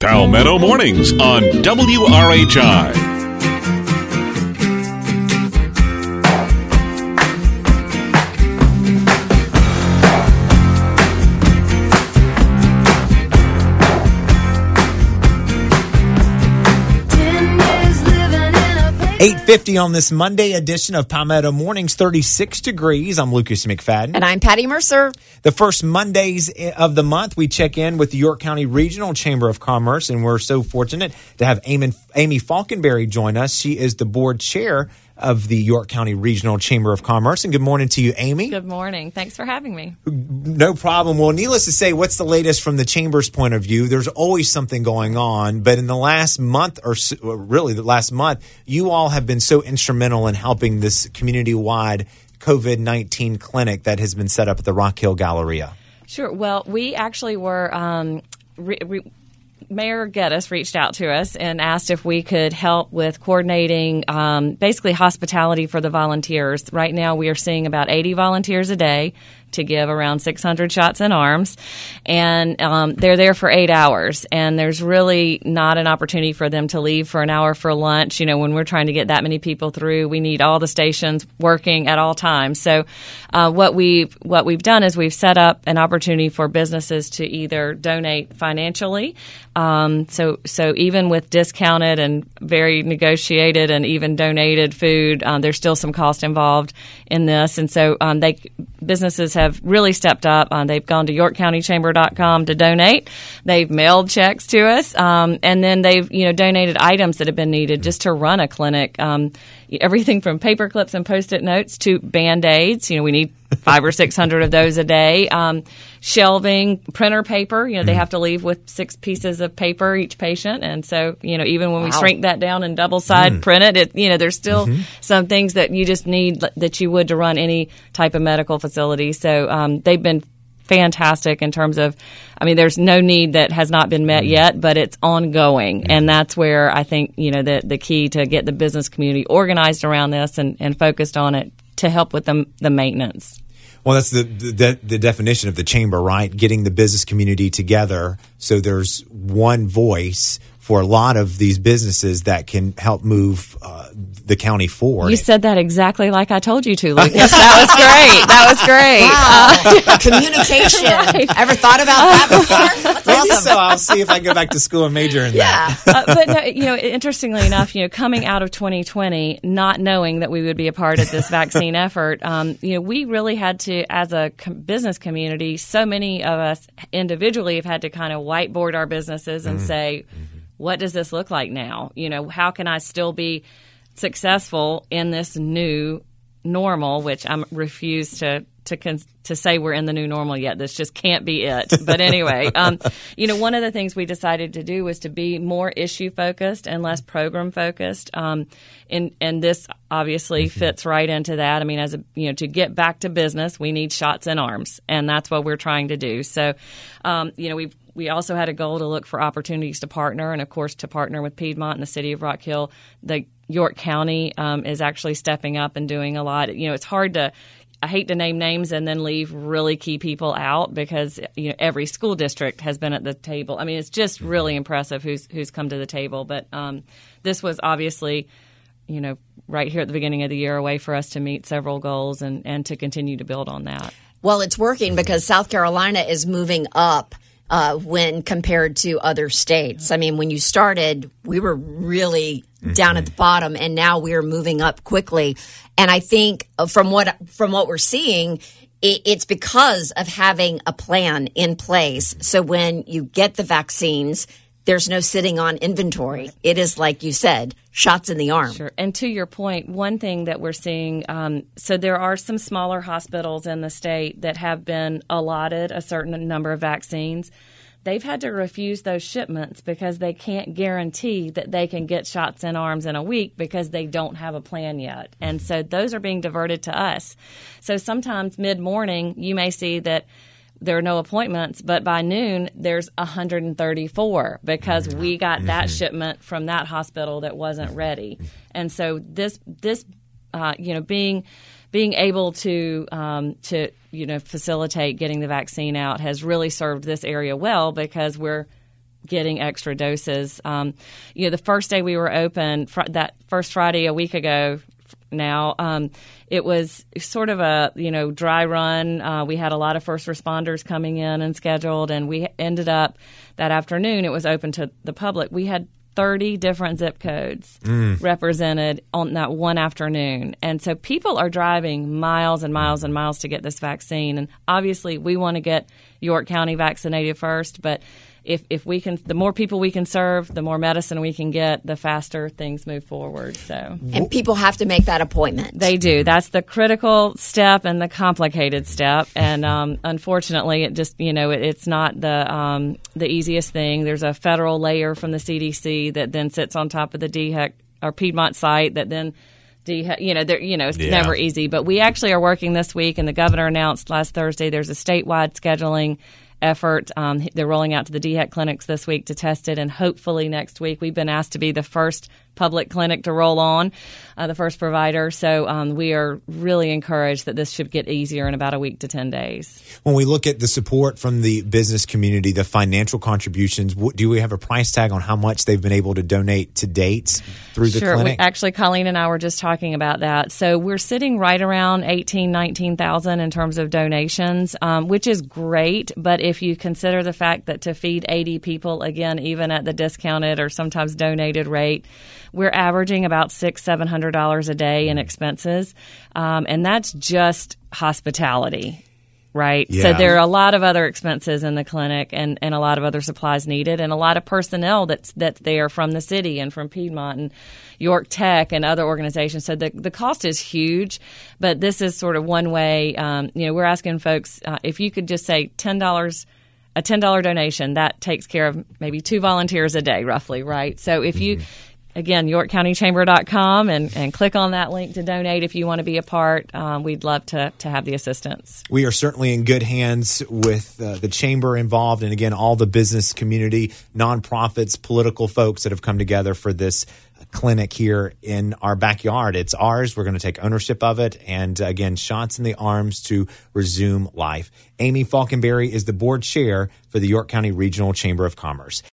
Palmetto Mornings on WRHI. 8:50 on this Monday edition of Palmetto Mornings, 36 degrees. I'm Lucas McFadden. And I'm Patty Mercer. The first Mondays of the month, we check in with the York County Regional Chamber of Commerce, and we're so fortunate to have Amy Falkenberry join us. She is the board chair of the York County Regional Chamber of Commerce. And good morning to you, Amy. Good morning. Thanks for having me. No problem. Well, needless to say, what's the latest from the Chamber's point of view? There's always something going on, but in the last month, or really the last month, you all have been so instrumental in helping this community-wide COVID-19 clinic that has been set up at the Rock Hill Galleria. Sure. Well, we actually were Mayor Geddes reached out to us and asked if we could help with coordinating basically hospitality for the volunteers. Right now we are seeing about 80 volunteers a day to give around 600 shots in arms, and they're there for 8 hours, and there's really not an opportunity for them to leave for an hour for lunch. You know, when we're trying to get that many people through, we need all the stations working at all times. So what we've done is we've set up an opportunity for businesses to either donate financially, so even with discounted and very negotiated and even donated food, there's still some cost involved in this, and so businesses have really stepped up. They've gone to YorkCountyChamber.com to donate. They've mailed checks to us, and then they've donated items that have been needed just to run a clinic. Everything from paper clips and Post-it notes to Band-Aids. We need 500 or 600 of those a day. Shelving, printer paper. They have to leave with 6 pieces of paper each patient, and so even when we shrink that down and double side print it, there's still some things that you just need that you would to run any type of medical facility. So they've been fantastic in terms of, there's no need that has not been met yet, but it's ongoing. And that's where I think, the key to get the business community organized around this and focused on it to help with the maintenance. Well, that's the definition of the chamber, right? Getting the business community together so there's one voice for a lot of these businesses that can help move the county forward. You said that exactly like I told you to, Lucas. That was great. Wow. Communication. Right. Ever thought about that before? That's awesome. So I'll see if I go back to school and major in that. But no, interestingly enough, coming out of 2020, not knowing that we would be a part of this vaccine effort, we really had to, as a business community, so many of us individually have had to kind of whiteboard our businesses and say, what does this look like now? How can I still be successful in this new normal, which I refuse to say we're in the new normal yet. This just can't be it. But anyway, one of the things we decided to do was to be more issue focused and less program focused. And this obviously fits right into that. To get back to business, we need shots in arms, and that's what we're trying to do. So, we also had a goal to look for opportunities to partner, and of course to partner with Piedmont and the city of Rock Hill. The York County is actually stepping up and doing a lot. It's hard to, I hate to name names and then leave really key people out because every school district has been at the table. It's just really impressive who's come to the table. But this was obviously, right here at the beginning of the year, a way for us to meet several goals and to continue to build on that. Well, it's working because South Carolina is moving up when compared to other states. When you started, we were really down at the bottom, and now we're moving up quickly. And I think from what we're seeing, it's because of having a plan in place. So when you get the vaccines, there's no sitting on inventory. It is, like you said, shots in the arm. Sure. And to your point, one thing that we're seeing, so there are some smaller hospitals in the state that have been allotted a certain number of vaccines. They've had to refuse those shipments because they can't guarantee that they can get shots in arms in a week because they don't have a plan yet. And so those are being diverted to us. So sometimes mid-morning, you may see that there are no appointments, but by noon, there's 134 because we got that shipment from that hospital that wasn't ready. And so this being able to facilitate getting the vaccine out has really served this area well because we're getting extra doses. The first day we were open, that first Friday a week ago now, it was sort of a, dry run. We had a lot of first responders coming in and scheduled, and we ended up that afternoon, it was open to the public. We had 30 different zip codes represented on that one afternoon. And so people are driving miles and miles and miles to get this vaccine. And obviously, we want to get York County vaccinated first, but if we can, the more people we can serve, the more medicine we can get, the faster things move forward. So, and people have to make that appointment. They do. That's the critical step and the complicated step. And unfortunately, it just it's not the easiest thing. There's a federal layer from the CDC that then sits on top of the DHEC or Piedmont site that then. It's never easy. But we actually are working this week, and the governor announced last Thursday there's a statewide scheduling effort. They're rolling out to the DHEC clinics this week to test it, and hopefully next week. We've been asked to be the first public clinic to roll on, the first provider. So we are really encouraged that this should get easier in about a week to 10 days. When we look at the support from the business community, the financial contributions, do we have a price tag on how much they've been able to donate to date through the clinic? Actually, Colleen and I were just talking about that. So we're sitting right around 18,000, 19,000 in terms of donations, which is great. But if you consider the fact that to feed 80 people, again, even at the discounted or sometimes donated rate, we're averaging about $600-700 a day in expenses, and that's just hospitality, right? Yeah. So there are a lot of other expenses in the clinic, and a lot of other supplies needed, and a lot of personnel that's there from the city and from Piedmont and York Tech and other organizations. So the cost is huge, but this is sort of one way. We're asking folks if you could just say $10. A $10 donation, that takes care of maybe 2 volunteers a day, roughly, right? So if you, again, YorkCountyChamber.com and click on that link to donate if you want to be a part, we'd love to have the assistance. We are certainly in good hands with the Chamber involved, and again, all the business community, nonprofits, political folks that have come together for this clinic here in our backyard. It's ours. We're going to take ownership of it. And again, shots in the arms to resume life. Amy Falkenberry is the board chair for the York County Regional Chamber of Commerce.